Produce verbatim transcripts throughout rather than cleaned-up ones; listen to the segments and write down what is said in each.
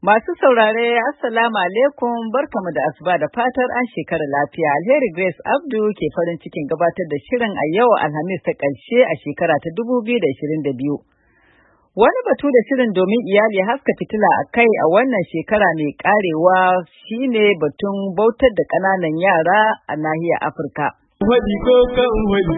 Masu saurare, Assalamu alaikum, barkamu da asuba da fatar an shekara lafiya. Alheri Grace Abdu ke farin cikin gabatar da shirin a yau Alhamis ta ƙarshe a shekara ta dubu biyu da ashirin da biyu. Wani batu da shirin domin iyali haska fitila a kai a wannan shekara mai karewa shine batun bautar da ƙananan yara a nahiyar Afirka. Waɗi ko kan waɗi,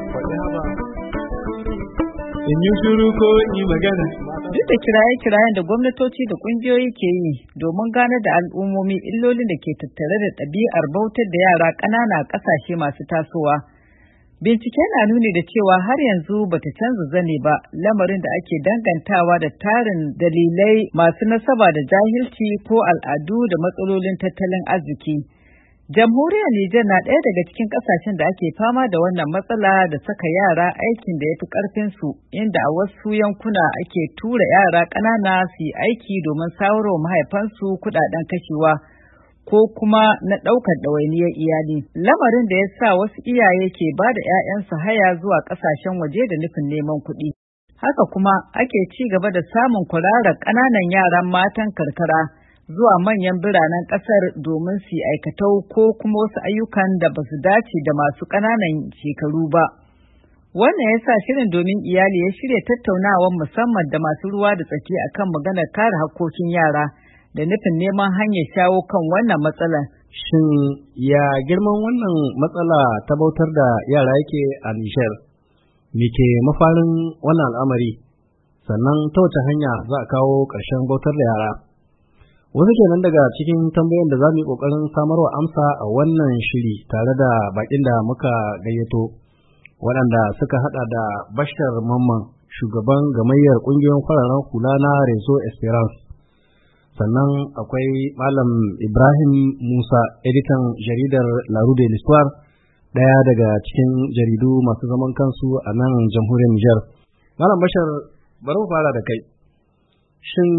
in yi shuru ko yi magana. Duk da kiraye-kirayen da gwamnatoci da ƙungiyoyi ke yi domin ganar da al'ummomi illolin da ke tattare da ɗabi'ar bautar da yara ƙanana a ƙasashe masu tasowa. Bincike na nuni da cewa har yanzu bata canza zane ba, lamarin da ake dangantawa da tarin dalilai masu nasaba da jahilci ko al'adu da matsalolin tattalin arziki. Jamhuriyar Nijar na ɗaya daga cikin ƙasashen da ake fama da wannan matsala da saka yara aikin da ya fi ƙarfinsu, inda a wasu yankuna ake tura yara ƙanana su yi aiki domin samarwa mahaifansu kuɗaɗen kashewa ko kuma na ɗaukar ɗawainiyar iyali. Lamarin da ya sa wasu iyaye ke ba da 'ya'yansu haya zuwa ƙasashen waje da nufin neman kuɗi. Haka kuma ake ci gaba da samun kwararar ƙananan yaran matan karkara zuwa manyan biranen ƙasar domin su yi aikatau ko kuma wasu ayyukan da ba su dace da masu ƙananan shekaru ba. Wannan ya sa shirin domin iyali ya shirya tattaunawar musamman da masu ruwa da tsaki akan maganar kare hakkokin yara da nufin neman hanyar shawo kan wannan matsalar. Shin ya girman wannan matsala ta bautar da yara yake a Nijar? Me ke mafarin wannan al'amari? Sannan ta wace hanya za a kawo ƙarshen bautar da yara? Wasu kenan daga cikin tambayoyin da za mu yi ƙoƙarin samarwa amsa a wannan shiri tare da baƙin da muka gayyato, waɗanda suka haɗa da Bashar Mamman, shugaban gamayyar ƙungiyoyin fararen hula na Rezo Esperance. Sannan akwai Malam Ibrahim Musa, editan jaridar La Rue de l'Histoire, ɗaya daga cikin jaridu masu zaman kansu a nan jamhuriyar Nijar. Malam Bashar, bari mu fara da kai. Shin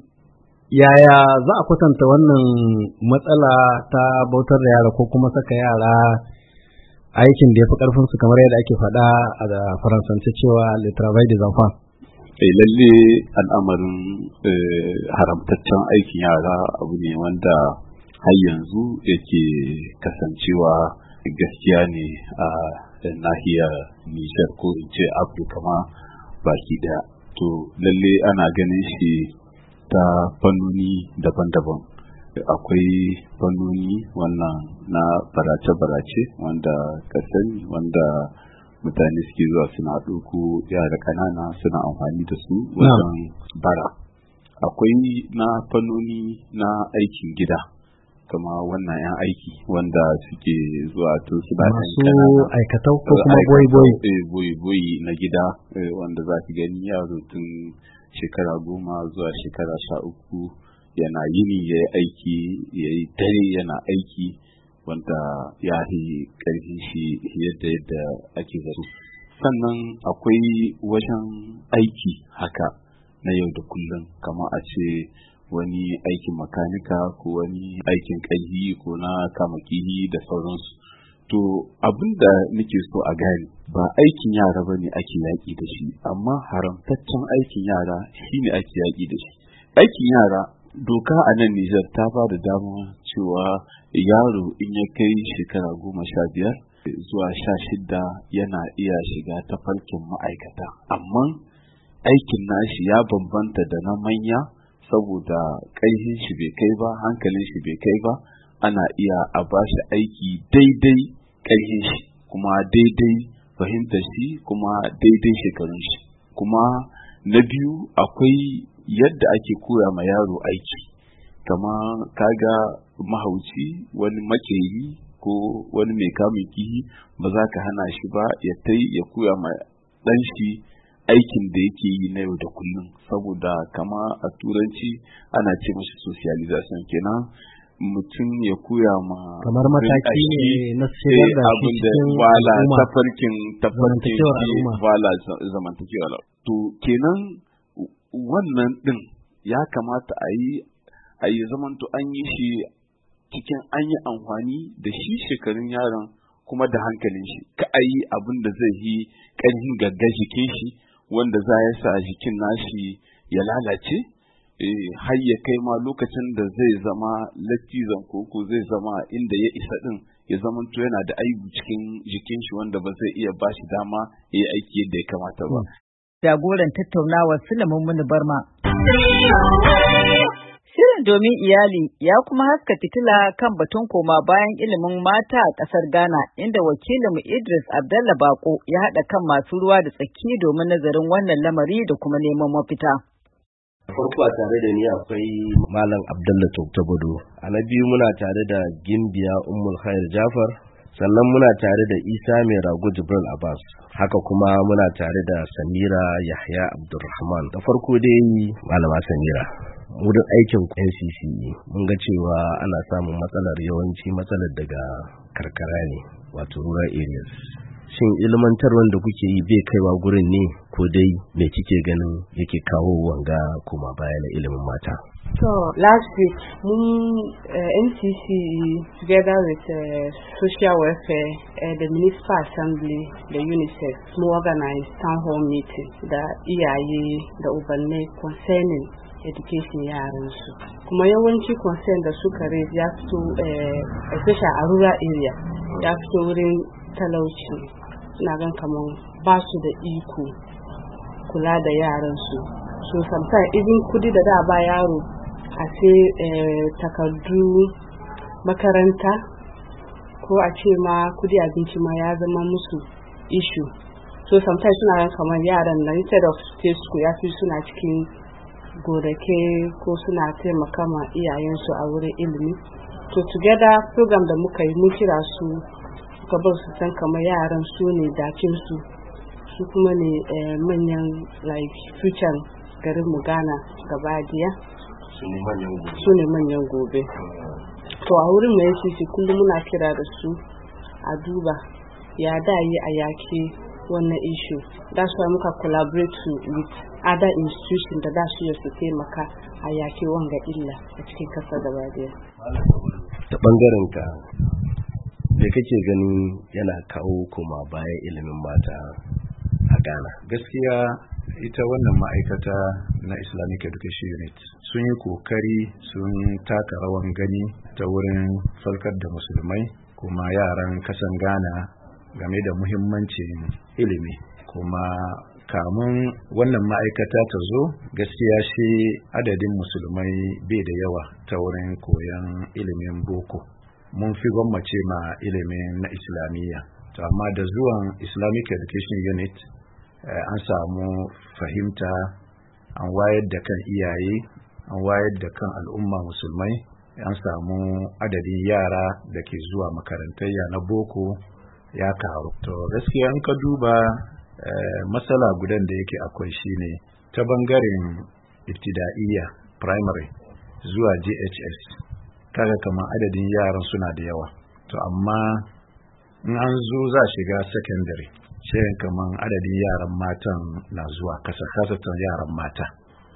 yaya za a kwatanta wannan matsala ta bautar da yara ko kuma saka yara aikin da ya fi ƙarfinsu kamar yadda ake faɗa a da faransance cewa le travail des enfants? Eh lalle al'amarin haramtaccen aikin yara abu ne wanda har yanzu yake kasancewa gaskiya ne a nahiyar Nijar ko in ce Afirka ma baki daya. To lalle ana ganin shi ta fannoni daban-daban. Akwai fannoni wannan na barace-barace wanda ka sani wanda mutane suke zuwa suna ɗauko yara ƙanana suna amfani da su wajen bara. Akwai na fannoni na aikin gida kama wannan 'yan aiki wanda suke zuwa tun suna masu aikatau ko kuma boyi-boyi boyi-boyi na gida wanda za ka gani yaro tun shekara goma zuwa shekara sha uku yana yini ya yi aiki ya yi dare yana aiki wanda ya yi ƙarfi shi yadda yadda ake zato. Sannan akwai wajen aiki haka na yau da kullum kama a ce wani aikin makanika ko wani aikin ƙarfi ko na kamakihi da sauransu. To abin da nake so a gane ba aikin yara ba ne ake yaƙi da shi, amma haramtaccen aikin yara shi ne ake yaƙi da shi. Aikin yara doka a nan Nijar ta ba da dama cewa yaro in ya kai shekara goma sha biyar zuwa sha shida yana iya shiga tafarkin ma'aikata, amma aikin nashi ya bambanta da na manya saboda ƙarfin shi bai kai ba, hankalin shi bai kai ba, ana iya a bashi aiki daidai ƙarfin shi kuma daidai fahimtar shi kuma daidai shekarun shi. Kuma na biyu akwai yadda ake koya ma yaro aiki, kama kaga mahauci wani makeri ko wani mai kamun kihi ba za ka hana shi ba ya tai ya koya ma ɗan shi aikin da yake yi na yau da kullum, saboda kama a turanci ana ce mashi socialization, kenan mutum ya koya ma kamar mataki ne na shigar da shi cikin wala tafarkin tafarkin wala zamantakewa. To kenan wannan din ya kamata a yi a yi zamanto an yi shi cikin an yi amfani da shi shekarun yaron kuma da hankalin shi, ka a yi abin da zai yi ƙarfin gaggar jikin shi wanda za ya sa jikin nashi ya lalace har ya kai ma lokacin da zai zama latizan koko zai zama inda ya isa din ya zama to yana da aibu cikin jikin shi wanda ba zai iya bashi dama ya yi aiki yadda ya kamata ba. Jagoran tattaunawar Sulaiman Muni Barma. Shirin domin iyali ya kuma haska fitila kan batun koma bayan ilimin mata a ƙasar Ghana, inda wakilinmu Idris Abdallah Bako ya haɗa kan masu ruwa da tsaki domin nazarin wannan lamari da kuma neman mafita. Farko a tare da ni akwai Malam Abdallah Toktagodo, a na biyu muna tare da Gimbiya Ummul Khair Jafar, sannan muna tare da Isa Mai Rago Jibril Abbas, haka kuma muna tare da Samira Yahya Abdulrahman. Da farko dai Malama Samira, wurin aikin N C C E mun ga cewa ana samun matsalar yawanci matsalar daga karkara ne, wato rural areas. Shin ilmantarwar da kuke yi bai kaiwa gurin ne, ko dai me kike ganin yake kawo wanga kuma baya na ilimin mata? So last week mun uh, N C C together with uh, social welfare, uh, the municipal assembly, the UNICEF, mun organize town hall meeting da iyaye da ubanne concerning education yaran su. Kuma yawanci concern da suka raise ya fito uh, especially a rural area, ya fito wurin talauci. Ina gan kaman ba su da iko kula da yaran su. So sometimes even kudi da da ba yaro a ce takardu makaranta ko a ce ma kudi abinci ma ya zama musu issue. So sometimes suna gan kamar yaran na instead of stay school ya fi suna cikin godake ko suna taimaka ma iyayensu a wurin ilimi. So together program da muka yi mun kira su gabar su san kamar yaran su ne dakin su su kuma ne manyan like future garin mu Ghana gaba daya. Su ne manyan gobe. To a wurin mai sisi kullum muna kira da su a duba ya da yi a yaki wannan issue. That's why muka collaborate with other institutions da da su yi su taimaka a yaki wanga illa a cikin kasa gaba daya. Ta bangaren ka me kake ganin yana kawo kuma bayan ilimin mata a Ghana? Gaskiya ita wannan ma'aikata na Islamic Education Unit sun yi kokari, sun taka rawan gani ta wurin falkar da musulmai kuma yaran kasan Ghana game da muhimmancin ilimi. Kuma kamun wannan ma'aikata ta zo, gaskiya shi adadin musulmai bai da yawa ta wurin koyon ilimin boko. Mun fi gwammace ma ilimin na Islamiyya. To amma da zuwan Islamic Education Unit eh, an samu fahimta, an wayar da kan iyaye, an wayar da kan al'umma musulmai, an samu adadin yara da ke zuwa makarantayya na boko ya karu. To gaskiya in ka duba eh, matsala gudan da yake akwai shine ta bangaren ibtida'iyya primary zuwa J H S, kaga kamar adadin yaran suna da yawa. To amma in an zo za shiga secondary, shirin kamar adadin yaran matan na zuwa kasa kasatan yaran mata.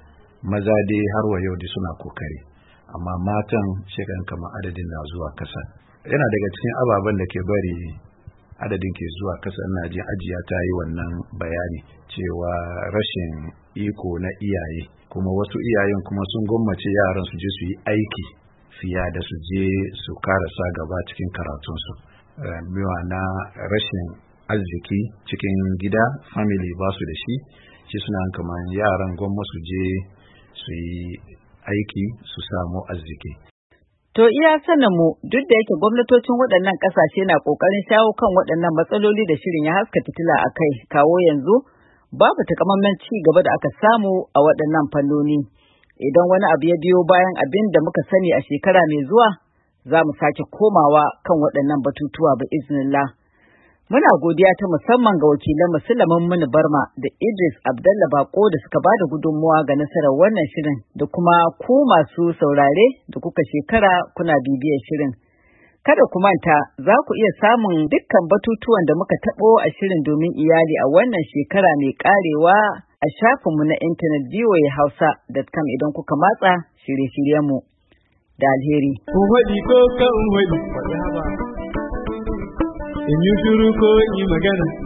Maza dai har wa yau dai suna kokari, amma matan shirin kamar adadin na zuwa kasa. Yana daga cikin ababen da ke bari adadin ke zuwa kasa. Ina jin ajiya ta yi wannan bayani cewa rashin iko na iyaye, kuma wasu iyayen kuma sun gwammace yaran su je su yi aiki fiya da su je su karasa gaba cikin karatunsu. Miwa na rashin arziki cikin gida, family ba su da shi, shi suna kamar yaran gwamma su je su yi aiki su samu arziki. To iya sanin mu, duk da yake gwamnatocin waɗannan ƙasashe na ƙoƙarin shawo kan waɗannan matsaloli da shirin ya haska fitila a kai, kawo yanzu babu takamaiman ci gaba da aka samu a waɗannan fannoni. Idan wani abu ya biyo bayan abin da muka sani a shekara mai zuwa, za mu sake komawa kan waɗannan batutuwa bi iznillah. Muna godiya ta musamman ga wakilan Sulaiman Muni Barma da Idris Abdallah Bako da suka bada gudunmuwa ga nasarar wannan shirin, da kuma ku masu saurare da kuka shekara kuna bibiyar shirin. Kada ku manta, za ku iya samun dukkan batutuwan da muka taɓo a shirin domin iyali a wannan shekara mai ƙarewa a shafinmu na intanet v o a hausa dot com idan kuka matsa shirye-shiryenmu. Da alheri. Uwaɗi ko kan waɗi, in yi shuru ko yi magana.